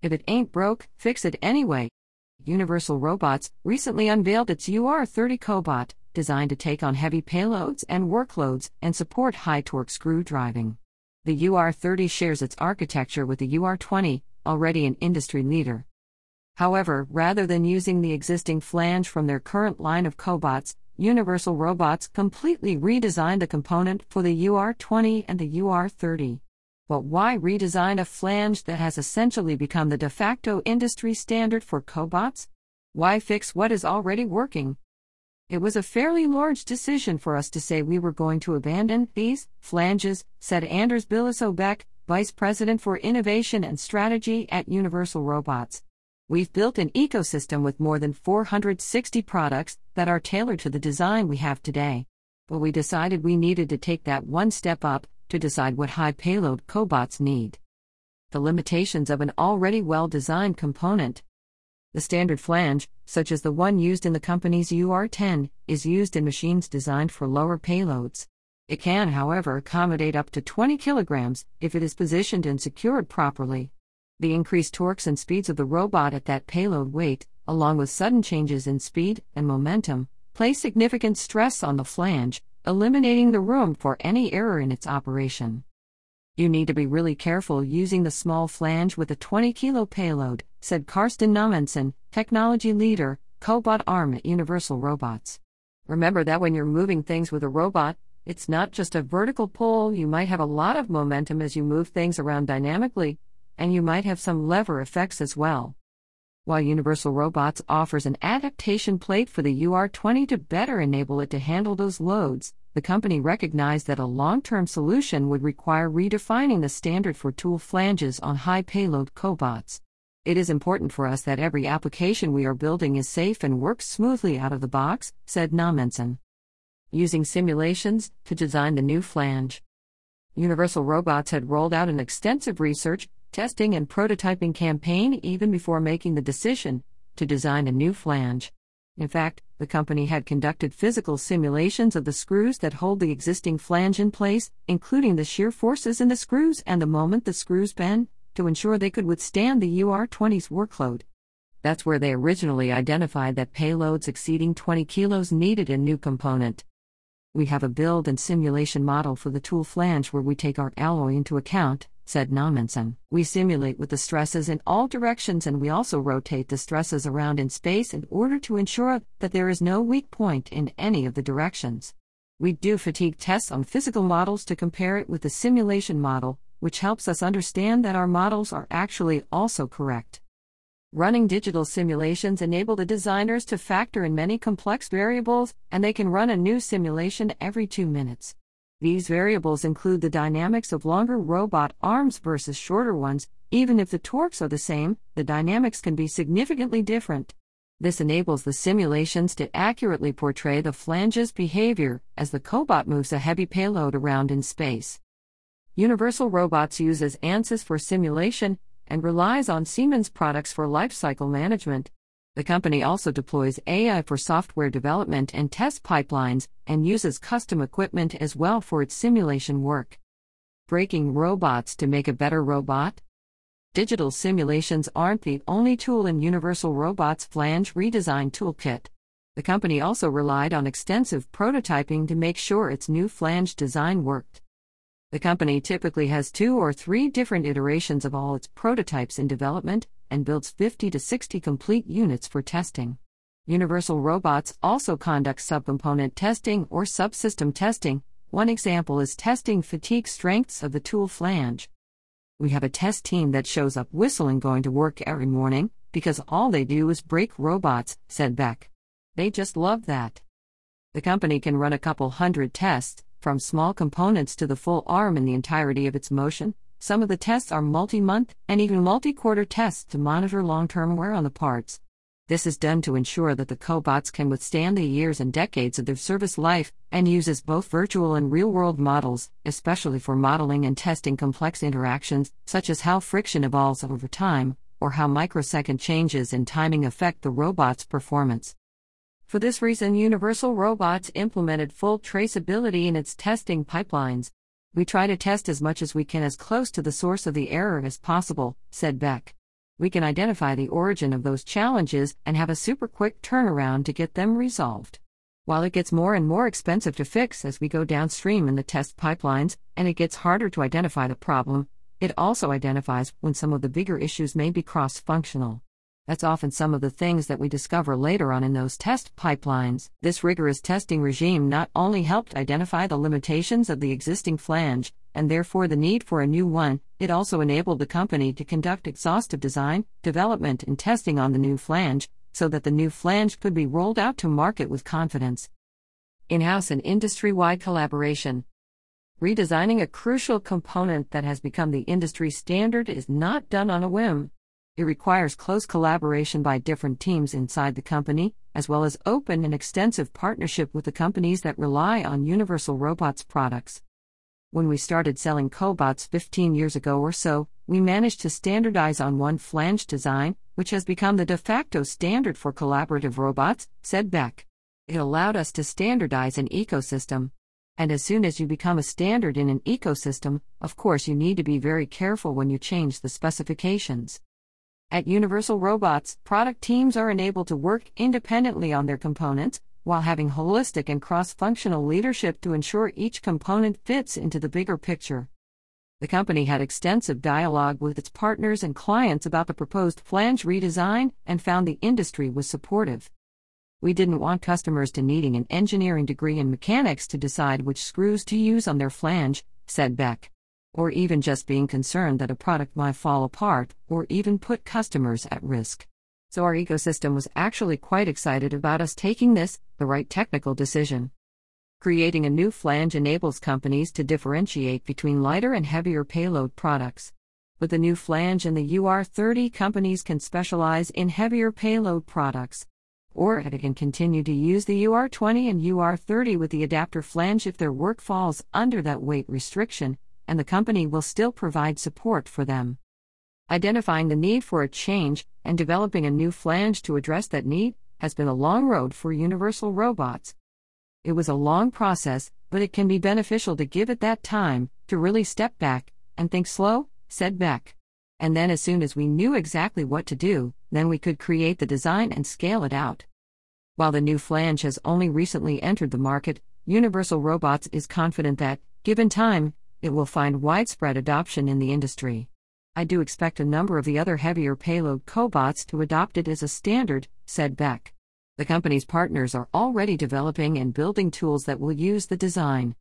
If it ain't broke, fix it anyway. Universal Robots recently unveiled its UR30 cobot, designed to take on heavy payloads and workloads and support high-torque screw driving. The UR30 shares its architecture with the UR20, already an industry leader. However, rather than using the existing flange from their current line of cobots, Universal Robots completely redesigned the component for the UR20 and the UR30. But why redesign a flange that has essentially become the de facto industry standard for cobots? Why fix what is already working? It was a fairly large decision for us to say we were going to abandon these flanges, said Anders Billisobeck, Vice President for Innovation and Strategy at Universal Robots. We've built an ecosystem with more than 460 products that are tailored to the design we have today. But we decided we needed to take that one step up to decide what high-payload cobots need. The limitations of an already well-designed component. The standard flange, such as the one used in the company's UR10, is used in machines designed for lower payloads. It can, however, accommodate up to 20 kilograms if it is positioned and secured properly. The increased torques and speeds of the robot at that payload weight, along with sudden changes in speed and momentum, place significant stress on the flange, eliminating the room for any error in its operation. You need to be really careful using the small flange with a 20-kilo payload, said Karsten Nammensen, technology leader, cobot arm at Universal Robots. Remember that when you're moving things with a robot, it's not just a vertical pull. You might have a lot of momentum as you move things around dynamically, and you might have some lever effects as well. While Universal Robots offers an adaptation plate for the UR20 to better enable it to handle those loads, the company recognized that a long-term solution would require redefining the standard for tool flanges on high-payload cobots. It is important for us that every application we are building is safe and works smoothly out of the box, said Nammensen. Using simulations to design the new flange. Universal Robots had rolled out an extensive research, testing and prototyping campaign even before making the decision to design a new flange. In fact, the company had conducted physical simulations of the screws that hold the existing flange in place, including the shear forces in the screws and the moment the screws bend, to ensure they could withstand the UR20's workload. That's where they originally identified that payloads exceeding 20 kilos needed a new component. We have a build and simulation model for the tool flange where we take our alloy into account, said Nammensen. We simulate with the stresses in all directions, and we also rotate the stresses around in space in order to ensure that there is no weak point in any of the directions. We do fatigue tests on physical models to compare it with the simulation model, which helps us understand that our models are actually also correct. Running digital simulations enable the designers to factor in many complex variables, and they can run a new simulation every 2 minutes. These variables include the dynamics of longer robot arms versus shorter ones. Even if the torques are the same, the dynamics can be significantly different. This enables the simulations to accurately portray the flange's behavior as the cobot moves a heavy payload around in space. Universal Robots uses ANSYS for simulation and relies on Siemens products for lifecycle management. The company also deploys AI for software development and test pipelines, and uses custom equipment as well for its simulation work. Breaking robots to make a better robot? Digital simulations aren't the only tool in Universal Robots' flange redesign toolkit. The company also relied on extensive prototyping to make sure its new flange design worked. The company typically has 2 or 3 different iterations of all its prototypes in development, and builds 50 to 60 complete units for testing. Universal Robots also conducts subcomponent testing or subsystem testing. One example is testing fatigue strengths of the tool flange. We have a test team that shows up whistling going to work every morning, because all they do is break robots, said Beck. They just love that. The company can run a couple hundred tests, from small components to the full arm in the entirety of its motion. Some of the tests are multi-month and even multi-quarter tests to monitor long-term wear on the parts. This is done to ensure that the cobots can withstand the years and decades of their service life, and uses both virtual and real-world models, especially for modeling and testing complex interactions, such as how friction evolves over time, or how microsecond changes in timing affect the robot's performance. For this reason, Universal Robots implemented full traceability in its testing pipelines. We try to test as much as we can as close to the source of the error as possible, said Beck. We can identify the origin of those challenges and have a super quick turnaround to get them resolved. While it gets more and more expensive to fix as we go downstream in the test pipelines, and it gets harder to identify the problem, it also identifies when some of the bigger issues may be cross-functional. That's often some of the things that we discover later on in those test pipelines. This rigorous testing regime not only helped identify the limitations of the existing flange, and therefore the need for a new one, it also enabled the company to conduct exhaustive design, development, and testing on the new flange, so that the new flange could be rolled out to market with confidence. In-house and industry-wide collaboration. Redesigning a crucial component that has become the industry standard is not done on a whim. It requires close collaboration by different teams inside the company, as well as open and extensive partnership with the companies that rely on Universal Robots products. When we started selling cobots 15 years ago or so, we managed to standardize on one flange design, which has become the de facto standard for collaborative robots, said Beck. It allowed us to standardize an ecosystem. And as soon as you become a standard in an ecosystem, of course you need to be very careful when you change the specifications. At Universal Robots, product teams are enabled to work independently on their components, while having holistic and cross-functional leadership to ensure each component fits into the bigger picture. The company had extensive dialogue with its partners and clients about the proposed flange redesign and found the industry was supportive. We didn't want customers to needing an engineering degree in mechanics to decide which screws to use on their flange, said Beck. Or even just being concerned that a product might fall apart, or even put customers at risk. So our ecosystem was actually quite excited about us taking this, the right technical decision. Creating a new flange enables companies to differentiate between lighter and heavier payload products. With the new flange and the UR30, companies can specialize in heavier payload products. Or it can continue to use the UR20 and UR30 with the adapter flange if their work falls under that weight restriction, and the company will still provide support for them. Identifying the need for a change and developing a new flange to address that need has been a long road for Universal Robots. It was a long process, but it can be beneficial to give it that time to really step back and think slow, said Beck. And then as soon as we knew exactly what to do, then we could create the design and scale it out. While the new flange has only recently entered the market, Universal Robots is confident that, given time, it will find widespread adoption in the industry. I do expect a number of the other heavier payload cobots to adopt it as a standard, said Beck. The company's partners are already developing and building tools that will use the design.